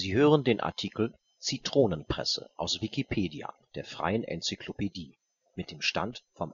Sie hören den Artikel Zitronenpresse, aus Wikipedia, der freien Enzyklopädie. Mit dem Stand vom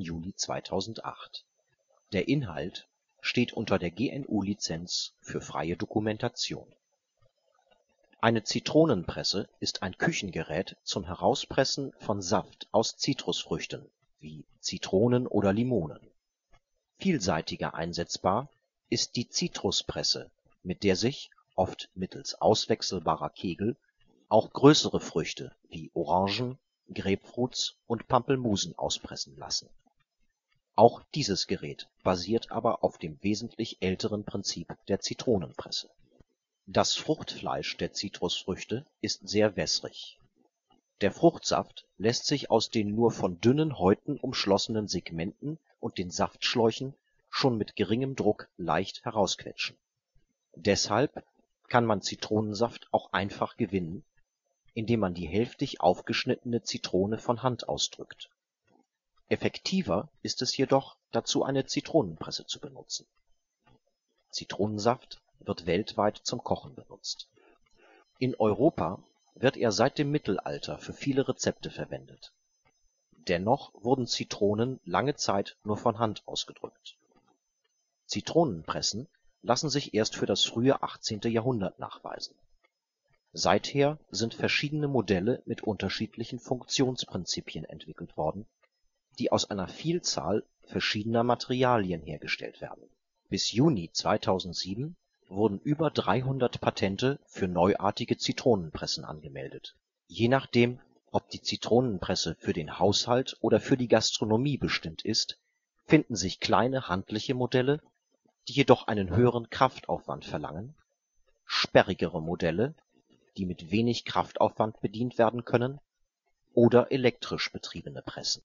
Der Inhalt steht unter der GNU-Lizenz für freie Dokumentation. Eine Zitronenpresse ist ein Küchengerät zum Herauspressen von Saft aus Zitrusfrüchten wie Zitronen oder Limonen. Vielseitiger einsetzbar ist die Zitruspresse, mit der sich, oft mittels auswechselbarer Kegel, auch größere Früchte wie Orangen, Grapefruits und Pampelmusen auspressen lassen. Auch dieses Gerät basiert aber auf dem wesentlich älteren Prinzip der Zitronenpresse. Das Fruchtfleisch der Zitrusfrüchte ist sehr wässrig. Der Fruchtsaft lässt sich aus den nur von dünnen Häuten umschlossenen Segmenten und den Saftschläuchen schon mit geringem Druck leicht herausquetschen. Deshalb kann man Zitronensaft auch einfach gewinnen, indem man die hälftig aufgeschnittene Zitrone von Hand ausdrückt. Effektiver ist es jedoch, dazu eine Zitronenpresse zu benutzen. Zitronensaft wird weltweit zum Kochen benutzt. In Europa wird er seit dem Mittelalter für viele Rezepte verwendet. Dennoch wurden Zitronen lange Zeit nur von Hand ausgedrückt. Zitronenpressen lassen sich erst für das frühe 18. Jahrhundert nachweisen. Seither sind verschiedene Modelle mit unterschiedlichen Funktionsprinzipien entwickelt worden, die aus einer Vielzahl verschiedener Materialien hergestellt werden. Bis Juni 2007 wurden über 300 Patente für neuartige Zitronenpressen angemeldet. Je nachdem, ob die Zitronenpresse für den Haushalt oder für die Gastronomie bestimmt ist, finden sich kleine handliche Modelle, die jedoch einen höheren Kraftaufwand verlangen, sperrigere Modelle, die mit wenig Kraftaufwand bedient werden können, oder elektrisch betriebene Pressen.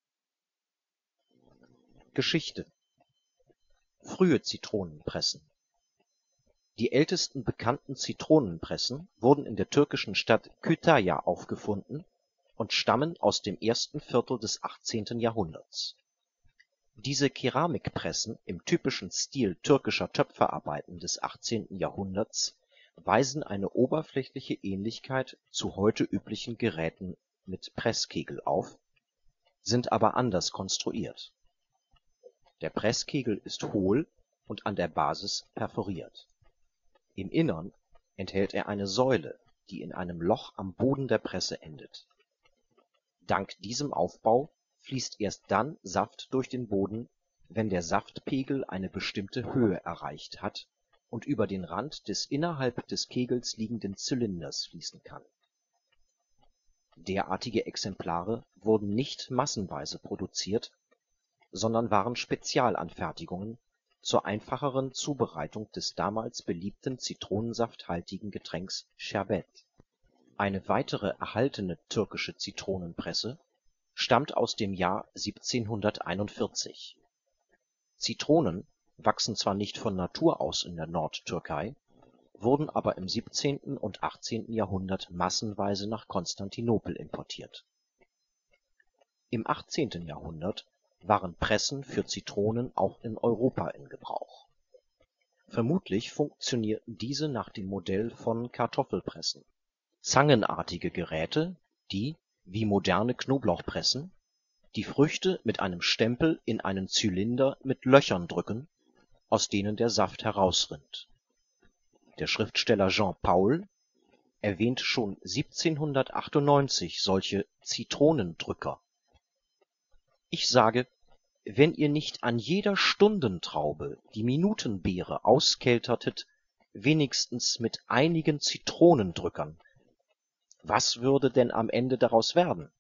Geschichte: Frühe Zitronenpressen. Die ältesten bekannten Zitronenpressen wurden in der türkischen Stadt Kütahya aufgefunden und stammen aus dem ersten Viertel des 18. Jahrhunderts. Diese Keramikpressen im typischen Stil türkischer Töpferarbeiten des 18. Jahrhunderts weisen eine oberflächliche Ähnlichkeit zu heute üblichen Geräten mit Presskegel auf, sind aber anders konstruiert. Der Presskegel ist hohl und an der Basis perforiert. Im Innern enthält er eine Säule, die in einem Loch am Boden der Presse endet. Dank diesem Aufbau fließt erst dann Saft durch den Boden, wenn der Saftpegel eine bestimmte Höhe erreicht hat und über den Rand des innerhalb des Kegels liegenden Zylinders fließen kann. Derartige Exemplare wurden nicht massenweise produziert, sondern waren Spezialanfertigungen zur einfacheren Zubereitung des damals beliebten zitronensafthaltigen Getränks Sherbet. Eine weitere erhaltene türkische Zitronenpresse stammt aus dem Jahr 1741. Zitronen wachsen zwar nicht von Natur aus in der Nordtürkei, wurden aber im 17. und 18. Jahrhundert massenweise nach Konstantinopel importiert. Im 18. Jahrhundert waren Pressen für Zitronen auch in Europa in Gebrauch. Vermutlich funktionierten diese nach dem Modell von Kartoffelpressen. Zangenartige Geräte, die, wie moderne Knoblauchpressen, die Früchte mit einem Stempel in einen Zylinder mit Löchern drücken, aus denen der Saft herausrinnt. Der Schriftsteller Jean Paul erwähnt schon 1798 solche Zitronendrücker. Ich sage, wenn ihr nicht an jeder Stundentraube die Minutenbeere auskeltertet, wenigstens mit einigen Zitronendrückern, was würde denn am Ende daraus werden?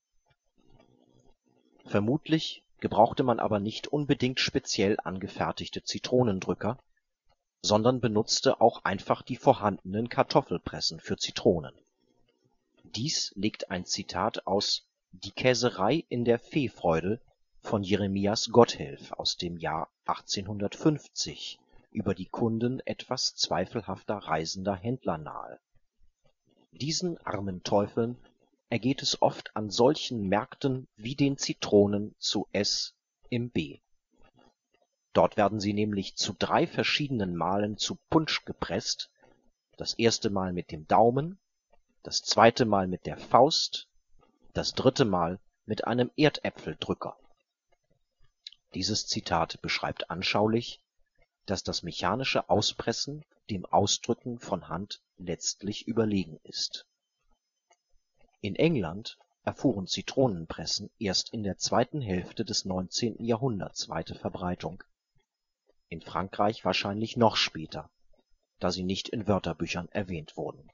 Vermutlich gebrauchte man aber nicht unbedingt speziell angefertigte Zitronendrücker, sondern benutzte auch einfach die vorhandenen Kartoffelpressen für Zitronen. Dies legt ein Zitat aus Die Käserei in der Vehfreude von Jeremias Gotthelf aus dem Jahr 1850 über die Kunden etwas zweifelhafter reisender Händler nahe. Diesen armen Teufeln ergeht es oft an solchen Märkten wie den Zitronen zu S. im B. Dort werden sie nämlich zu 3 verschiedenen Malen zu Punsch gepresst, das erste Mal mit dem Daumen, das zweite Mal mit der Faust, das dritte Mal mit einem Erdäpfeldrücker. Dieses Zitat beschreibt anschaulich, dass das mechanische Auspressen dem Ausdrücken von Hand letztlich überlegen ist. In England erfuhren Zitronenpressen erst in der zweiten Hälfte des 19. Jahrhunderts weite Verbreitung, in Frankreich wahrscheinlich noch später, da sie nicht in Wörterbüchern erwähnt wurden.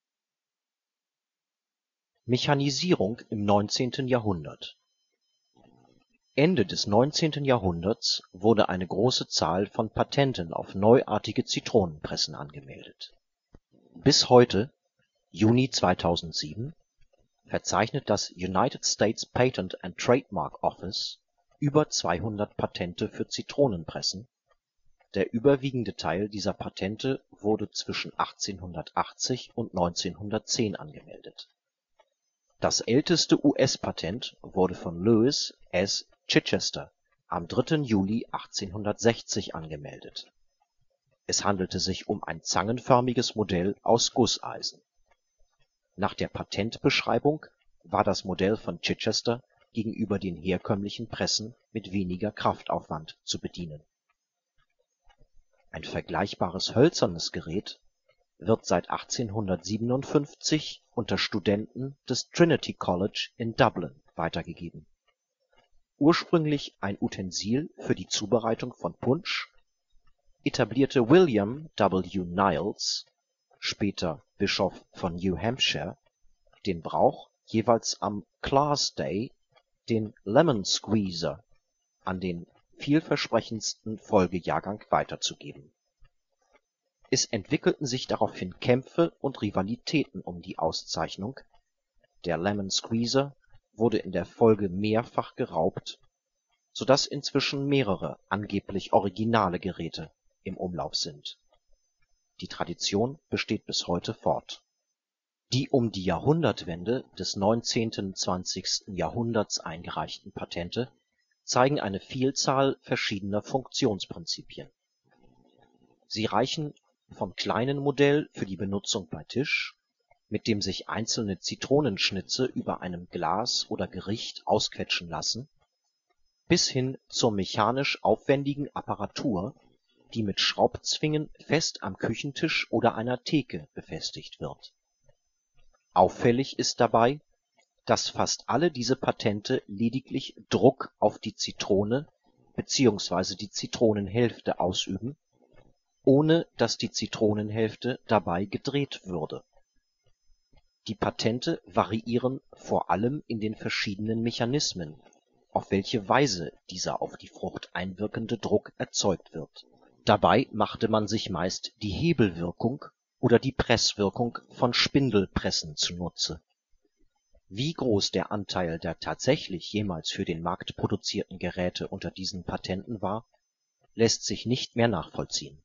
Mechanisierung im 19. Jahrhundert. Ende des 19. Jahrhunderts wurde eine große Zahl von Patenten auf neuartige Zitronenpressen angemeldet. Bis heute, Juni 2007, verzeichnet das United States Patent and Trademark Office über 200 Patente für Zitronenpressen. Der überwiegende Teil dieser Patente wurde zwischen 1880 und 1910 angemeldet. Das älteste US-Patent wurde von Lewis S. Chichester am 3. Juli 1860 angemeldet. Es handelte sich um ein zangenförmiges Modell aus Gusseisen. Nach der Patentbeschreibung war das Modell von Chichester gegenüber den herkömmlichen Pressen mit weniger Kraftaufwand zu bedienen. Ein vergleichbares hölzernes Gerät wird seit 1857 unter Studenten des Trinity College in Dublin weitergegeben. Ursprünglich ein Utensil für die Zubereitung von Punsch, etablierte William W. Niles, später Bischof von New Hampshire, den Brauch, jeweils am Class Day den Lemon Squeezer an den vielversprechendsten Folgejahrgang weiterzugeben. Es entwickelten sich daraufhin Kämpfe und Rivalitäten um die Auszeichnung, der Lemon Squeezer wurde in der Folge mehrfach geraubt, so dass inzwischen mehrere angeblich originale Geräte im Umlauf sind. Die Tradition besteht bis heute fort. Die um die Jahrhundertwende des 19. / 20. Jahrhunderts eingereichten Patente zeigen eine Vielzahl verschiedener Funktionsprinzipien. Sie reichen vom kleinen Modell für die Benutzung bei Tisch, mit dem sich einzelne Zitronenschnitze über einem Glas oder Gericht ausquetschen lassen, bis hin zur mechanisch aufwendigen Apparatur, die mit Schraubzwingen fest am Küchentisch oder einer Theke befestigt wird. Auffällig ist dabei, dass fast alle diese Patente lediglich Druck auf die Zitrone bzw. die Zitronenhälfte ausüben, ohne dass die Zitronenhälfte dabei gedreht würde. Die Patente variieren vor allem in den verschiedenen Mechanismen, auf welche Weise dieser auf die Frucht einwirkende Druck erzeugt wird. Dabei machte man sich meist die Hebelwirkung oder die Presswirkung von Spindelpressen zunutze. Wie groß der Anteil der tatsächlich jemals für den Markt produzierten Geräte unter diesen Patenten war, lässt sich nicht mehr nachvollziehen.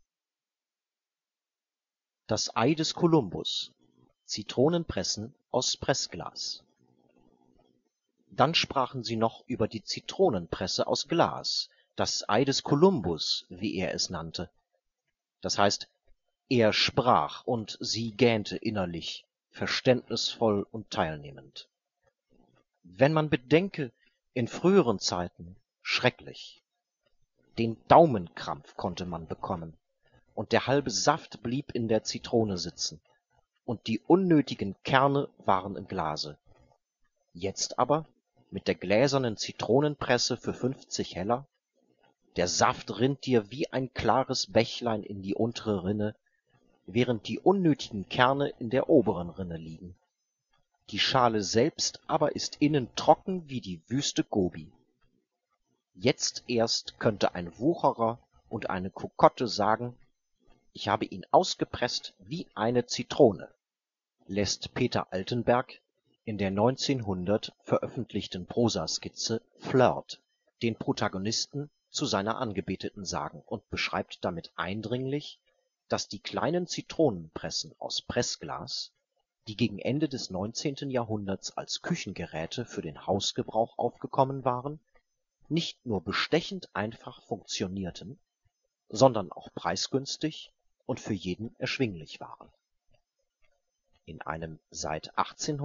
Das Ei des Kolumbus – Zitronenpressen aus Pressglas. Dann sprachen sie noch über die Zitronenpresse aus Glas, das Ei des Kolumbus, wie er es nannte. Das heißt, er sprach und sie gähnte innerlich, verständnisvoll und teilnehmend. Wenn man bedenke, in früheren Zeiten, schrecklich. Den Daumenkrampf konnte man bekommen, und der halbe Saft blieb in der Zitrone sitzen, und die unnötigen Kerne waren im Glase. Jetzt aber, mit der gläsernen Zitronenpresse für 50 Heller, der Saft rinnt dir wie ein klares Bächlein in die untere Rinne, während die unnötigen Kerne in der oberen Rinne liegen. Die Schale selbst aber ist innen trocken wie die Wüste Gobi. Jetzt erst könnte ein Wucherer und eine Kokotte sagen, ich habe ihn ausgepresst wie eine Zitrone, lässt Peter Altenberg in der 1900 veröffentlichten Prosaskizze Flirt den Protagonisten zu seiner Angebeteten sagen und beschreibt damit eindringlich, dass die kleinen Zitronenpressen aus Pressglas, die gegen Ende des 19. Jahrhunderts als Küchengeräte für den Hausgebrauch aufgekommen waren, nicht nur bestechend einfach funktionierten, sondern auch preisgünstig und für jeden erschwinglich waren. In einem seit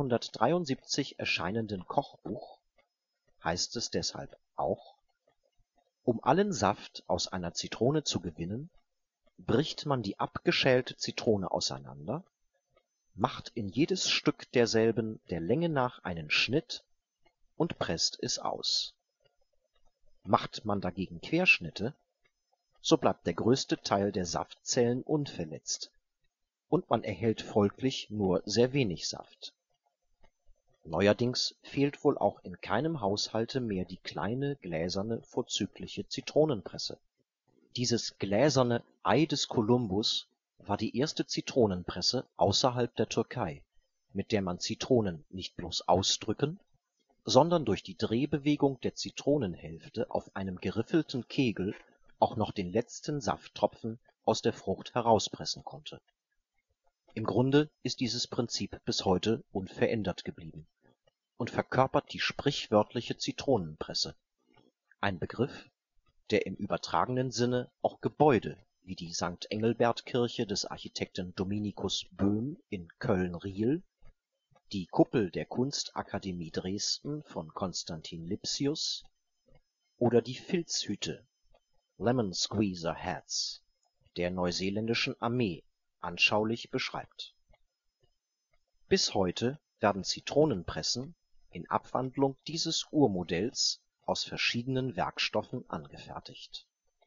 1873 erscheinenden Kochbuch heißt es deshalb auch: Um allen Saft aus einer Zitrone zu gewinnen, bricht man die abgeschälte Zitrone auseinander, macht in jedes Stück derselben der Länge nach einen Schnitt und presst es aus. Macht man dagegen Querschnitte, so bleibt der größte Teil der Saftzellen unverletzt, und man erhält folglich nur sehr wenig Saft. Neuerdings fehlt wohl auch in keinem Haushalte mehr die kleine, gläserne, vorzügliche Zitronenpresse. Dieses gläserne Ei des Kolumbus war die erste Zitronenpresse außerhalb der Türkei, mit der man Zitronen nicht bloß ausdrücken, sondern durch die Drehbewegung der Zitronenhälfte auf einem geriffelten Kegel auch noch den letzten Safttropfen aus der Frucht herauspressen konnte. Im Grunde ist dieses Prinzip bis heute unverändert geblieben und verkörpert die sprichwörtliche Zitronenpresse, ein Begriff, der im übertragenen Sinne auch Gebäude wie die St. Engelbert-Kirche des Architekten Dominikus Böhm in Köln-Riehl, die Kuppel der Kunstakademie Dresden von Konstantin Lipsius oder die Filzhüte (Lemon Squeezer Hats) der neuseeländischen Armee anschaulich beschreibt. Bis heute werden Zitronenpressen in Abwandlung dieses Urmodells aus verschiedenen Werkstoffen angefertigt.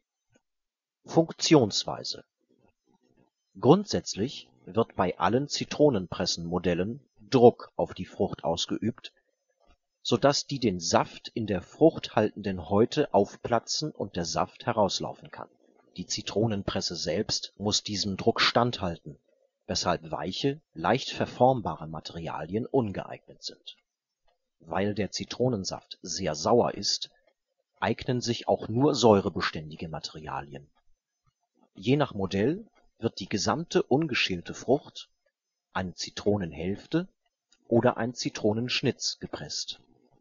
Funktionsweise: Grundsätzlich wird bei allen Zitronenpressenmodellen Druck auf die Frucht ausgeübt, so dass die den Saft in der Frucht haltenden Häute aufplatzen und der Saft herauslaufen kann. Die Zitronenpresse selbst muss diesem Druck standhalten, weshalb weiche, leicht verformbare Materialien ungeeignet sind. Weil der Zitronensaft sehr sauer ist, eignen sich auch nur säurebeständige Materialien. Je nach Modell wird die gesamte ungeschälte Frucht, eine Zitronenhälfte oder ein Zitronenschnitz gepresst.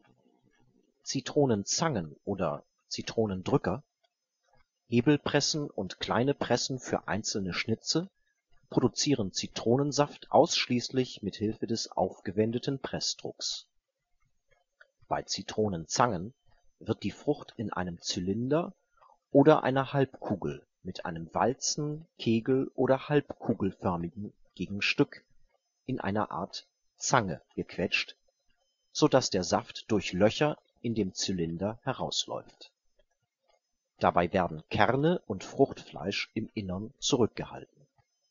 Zitronenzangen oder Zitronendrücker, Hebelpressen und kleine Pressen für einzelne Schnitze produzieren Zitronensaft ausschließlich mit Hilfe des aufgewendeten Pressdrucks. Bei Zitronenzangen wird die Frucht in einem Zylinder oder einer Halbkugel mit einem Walzen -, Kegel - oder halbkugelförmigen Gegenstück in einer Art Zange gequetscht, so dass der Saft durch Löcher in dem Zylinder herausläuft. Dabei werden Kerne und Fruchtfleisch im Innern zurückgehalten.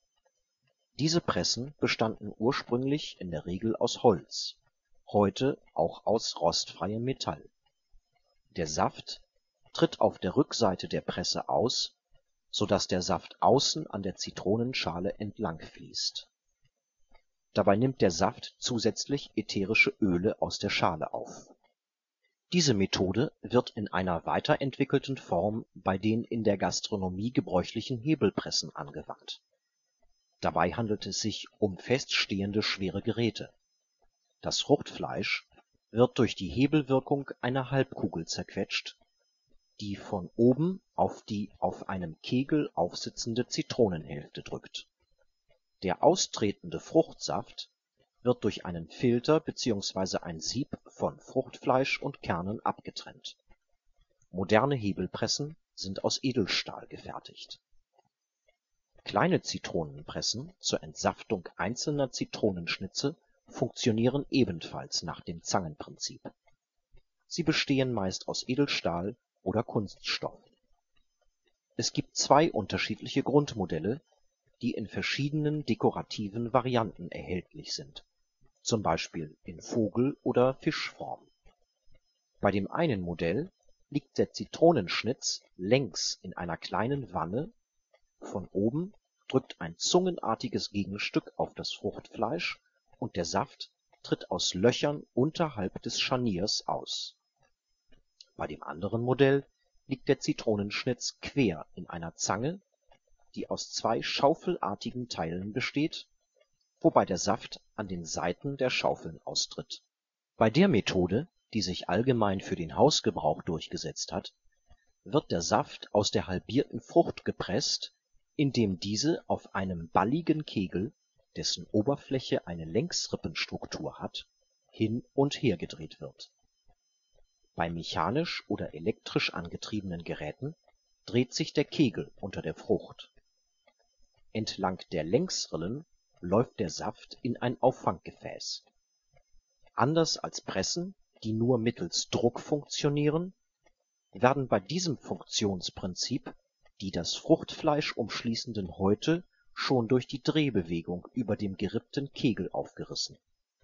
Diese Pressen bestanden ursprünglich in der Regel aus Holz, heute auch aus rostfreiem Metall. Der Saft tritt auf der Rückseite der Presse aus, so dass der Saft außen an der Zitronenschale entlang fließt. Dabei nimmt der Saft zusätzlich ätherische Öle aus der Schale auf. Diese Methode wird in einer weiterentwickelten Form bei den in der Gastronomie gebräuchlichen Hebelpressen angewandt. Dabei handelt es sich um feststehende schwere Geräte. Das Fruchtfleisch wird durch die Hebelwirkung einer Halbkugel zerquetscht, die von oben auf die auf einem Kegel aufsitzende Zitronenhälfte drückt. Der austretende Fruchtsaft wird durch einen Filter bzw. ein Sieb von Fruchtfleisch und Kernen abgetrennt. Moderne Hebelpressen sind aus Edelstahl gefertigt. Kleine Zitronenpressen zur Entsaftung einzelner Zitronenschnitze funktionieren ebenfalls nach dem Zangenprinzip. Sie bestehen meist aus Edelstahl oder Kunststoff. Es gibt zwei unterschiedliche Grundmodelle, die in verschiedenen dekorativen Varianten erhältlich sind, zum Beispiel in Vogel - oder Fischform. Bei dem einen Modell liegt der Zitronenschnitz längs in einer kleinen Wanne, von oben drückt ein zungenartiges Gegenstück auf das Fruchtfleisch und der Saft tritt aus Löchern unterhalb des Scharniers aus. Bei dem anderen Modell liegt der Zitronenschnitz quer in einer Zange, die aus zwei schaufelartigen Teilen besteht, wobei der Saft an den Seiten der Schaufeln austritt. Bei der Methode, die sich allgemein für den Hausgebrauch durchgesetzt hat, wird der Saft aus der halbierten Frucht gepresst, indem diese auf einem balligen Kegel dessen Oberfläche eine Längsrippenstruktur hat, hin und her gedreht wird. Bei mechanisch oder elektrisch angetriebenen Geräten dreht sich der Kegel unter der Frucht. Entlang der Längsrillen läuft der Saft in ein Auffanggefäß. Anders als Pressen, die nur mittels Druck funktionieren, werden bei diesem Funktionsprinzip die das Fruchtfleisch umschließenden Häute schon durch die Drehbewegung über dem gerippten Kegel aufgerissen.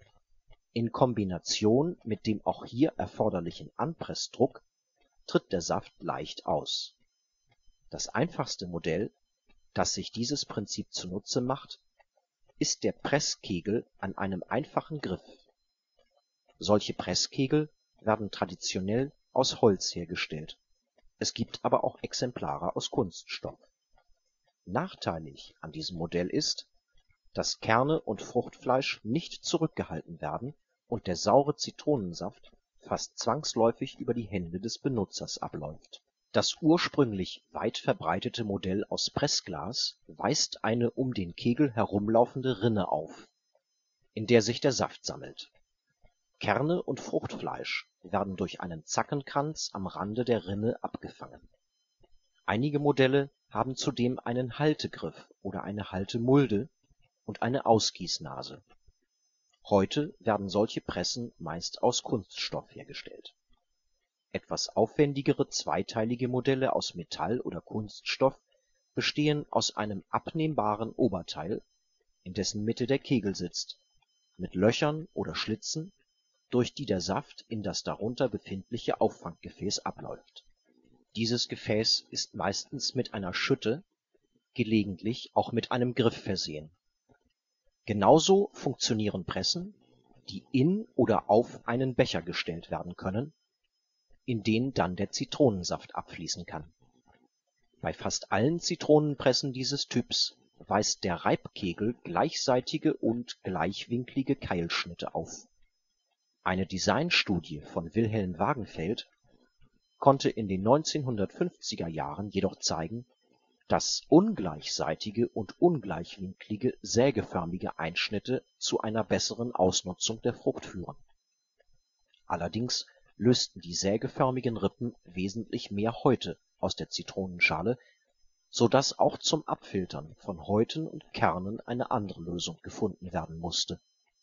In Kombination mit dem auch hier erforderlichen Anpressdruck tritt der Saft leicht aus. Das einfachste Modell, das sich dieses Prinzip zunutze macht, ist der Presskegel an einem einfachen Griff. Solche Presskegel werden traditionell aus Holz hergestellt. Es gibt aber auch Exemplare aus Kunststoff. Nachteilig an diesem Modell ist, dass Kerne und Fruchtfleisch nicht zurückgehalten werden und der saure Zitronensaft fast zwangsläufig über die Hände des Benutzers abläuft. Das ursprünglich weit verbreitete Modell aus Pressglas weist eine um den Kegel herumlaufende Rinne auf, in der sich der Saft sammelt. Kerne und Fruchtfleisch werden durch einen Zackenkranz am Rande der Rinne abgefangen. Einige Modelle haben zudem einen Haltegriff oder eine Haltemulde und eine Ausgießnase. Heute werden solche Pressen meist aus Kunststoff hergestellt. Etwas aufwendigere zweiteilige Modelle aus Metall oder Kunststoff bestehen aus einem abnehmbaren Oberteil, in dessen Mitte der Kegel sitzt, mit Löchern oder Schlitzen, durch die der Saft in das darunter befindliche Auffanggefäß abläuft. Dieses Gefäß ist meistens mit einer Schütte, gelegentlich auch mit einem Griff versehen. Genauso funktionieren Pressen, die in oder auf einen Becher gestellt werden können, in den dann der Zitronensaft abfließen kann. Bei fast allen Zitronenpressen dieses Typs weist der Reibkegel gleichseitige und gleichwinklige Keilschnitte auf. Eine Designstudie von Wilhelm Wagenfeld konnte in den 1950er Jahren jedoch zeigen, dass ungleichseitige und ungleichwinklige sägeförmige Einschnitte zu einer besseren Ausnutzung der Frucht führen. Allerdings lösten die sägeförmigen Rippen wesentlich mehr Häute aus der Zitronenschale, so dass auch zum Abfiltern von Häuten und Kernen eine andere Lösung gefunden werden musste.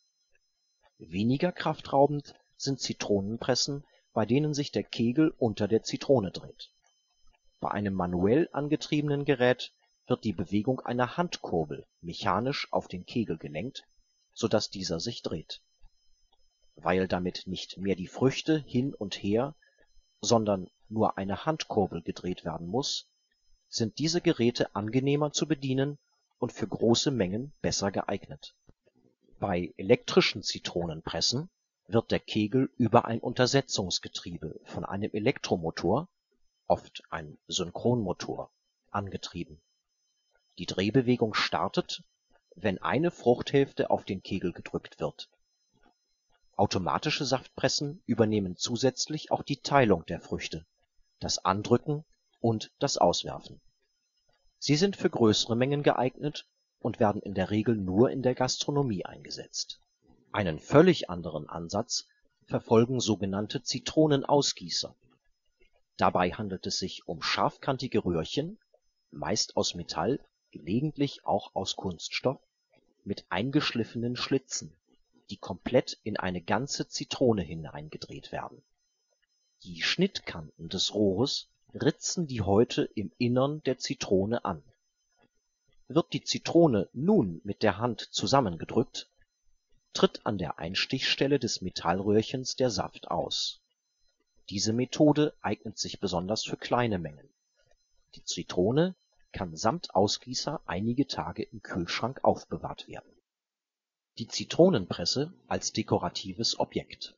Weniger kraftraubend sind Zitronenpressen, bei denen sich der Kegel unter der Zitrone dreht. Bei einem manuell angetriebenen Gerät wird die Bewegung einer Handkurbel mechanisch auf den Kegel gelenkt, so dass dieser sich dreht. Weil damit nicht mehr die Früchte hin und her, sondern nur eine Handkurbel gedreht werden muss, sind diese Geräte angenehmer zu bedienen und für große Mengen besser geeignet. Bei elektrischen Zitronenpressen wird der Kegel über ein Untersetzungsgetriebe von einem Elektromotor, oft ein Synchronmotor, angetrieben. Die Drehbewegung startet, wenn eine Fruchthälfte auf den Kegel gedrückt wird. Automatische Saftpressen übernehmen zusätzlich auch die Teilung der Früchte, das Andrücken und das Auswerfen. Sie sind für größere Mengen geeignet und werden in der Regel nur in der Gastronomie eingesetzt. Einen völlig anderen Ansatz verfolgen sogenannte Zitronenausgießer. Dabei handelt es sich um scharfkantige Röhrchen, meist aus Metall, gelegentlich auch aus Kunststoff, mit eingeschliffenen Schlitzen, die komplett in eine ganze Zitrone hineingedreht werden. Die Schnittkanten des Rohres ritzen die Häute im Innern der Zitrone an. Wird die Zitrone nun mit der Hand zusammengedrückt, tritt an der Einstichstelle des Metallröhrchens der Saft aus. Diese Methode eignet sich besonders für kleine Mengen. Die Zitrone kann samt Ausgießer einige Tage im Kühlschrank aufbewahrt werden. Die Zitronenpresse als dekoratives Objekt.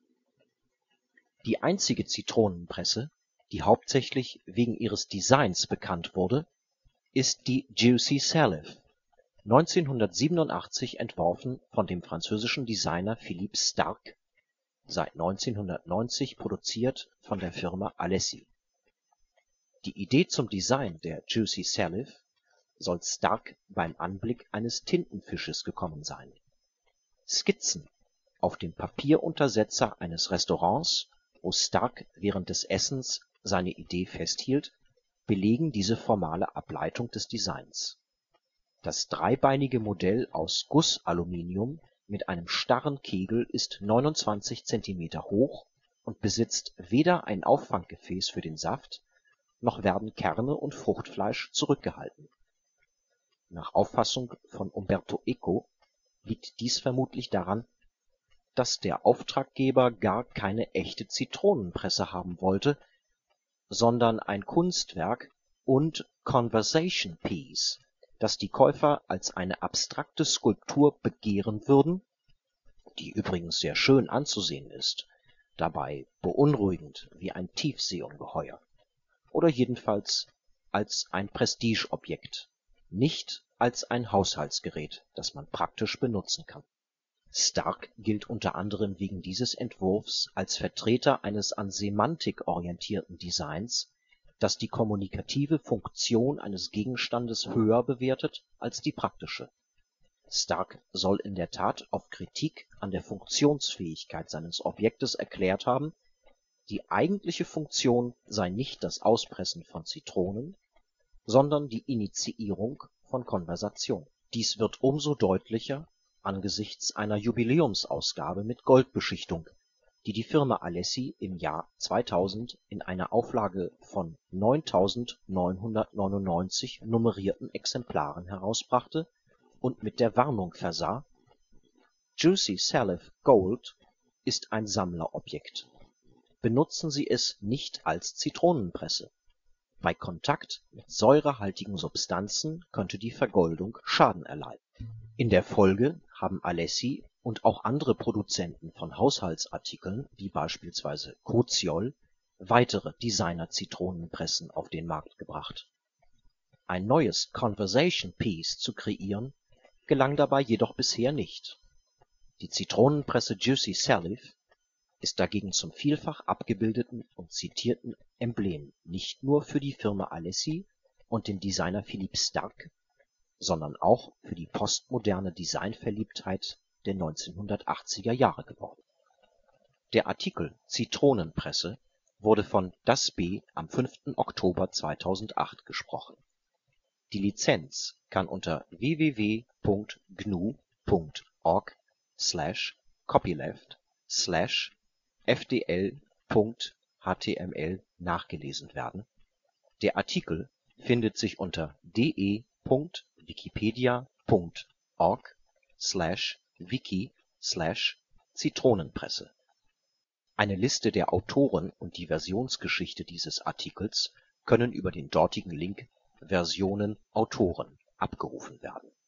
Die einzige Zitronenpresse, die hauptsächlich wegen ihres Designs bekannt wurde, ist die Juicy Salif, 1987 entworfen von dem französischen Designer Philippe Starck, seit 1990 produziert von der Firma Alessi. Die Idee zum Design der Juicy Salif soll Stark beim Anblick eines Tintenfisches gekommen sein. Skizzen auf dem Papieruntersetzer eines Restaurants, wo Stark während des Essens seine Idee festhielt, belegen diese formale Ableitung des Designs. Das dreibeinige Modell aus Gussaluminium mit einem starren Kegel ist 29 Zentimeter hoch und besitzt weder ein Auffanggefäß für den Saft, noch werden Kerne und Fruchtfleisch zurückgehalten. Nach Auffassung von Umberto Eco liegt dies vermutlich daran, dass der Auftraggeber gar keine echte Zitronenpresse haben wollte, sondern ein Kunstwerk und Conversation Piece, das die Käufer als eine abstrakte Skulptur begehren würden, die übrigens sehr schön anzusehen ist, dabei beunruhigend wie ein Tiefseeungeheuer, oder jedenfalls als ein Prestigeobjekt, nicht als ein Haushaltsgerät, das man praktisch benutzen kann. Stark gilt unter anderem wegen dieses Entwurfs als Vertreter eines an Semantik orientierten Designs, das die kommunikative Funktion eines Gegenstandes höher bewertet als die praktische. Stark soll in der Tat auf Kritik an der Funktionsfähigkeit seines Objektes erklärt haben, die eigentliche Funktion sei nicht das Auspressen von Zitronen, sondern die Initiierung von Konversation. Dies wird umso deutlicher angesichts einer Jubiläumsausgabe mit Goldbeschichtung, die die Firma Alessi im Jahr 2000 in einer Auflage von 9.999 nummerierten Exemplaren herausbrachte und mit der Warnung versah: Juicy Salif Gold ist ein Sammlerobjekt. Benutzen Sie es nicht als Zitronenpresse. Bei Kontakt mit säurehaltigen Substanzen könnte die Vergoldung Schaden erleiden. In der Folge haben Alessi und auch andere Produzenten von Haushaltsartikeln wie beispielsweise Koziol weitere Designer-Zitronenpressen auf den Markt gebracht. Ein neues Conversation Piece zu kreieren, gelang dabei jedoch bisher nicht. Die Zitronenpresse Juicy Salif ist dagegen zum vielfach abgebildeten und zitierten Emblem nicht nur für die Firma Alessi und den Designer Philippe Starck, sondern auch für die postmoderne Designverliebtheit der 1980er Jahre geworden. Der Artikel Zitronenpresse wurde von Das B am 5. Oktober 2008 gesprochen. Die Lizenz kann unter www.gnu.org/copyleft/fdl.html nachgelesen werden. Der Artikel findet sich unter de.wikipedia.org/wiki/Zitronenpresse. Eine Liste der Autoren und die Versionsgeschichte dieses Artikels können über den dortigen Link Versionen Autoren abgerufen werden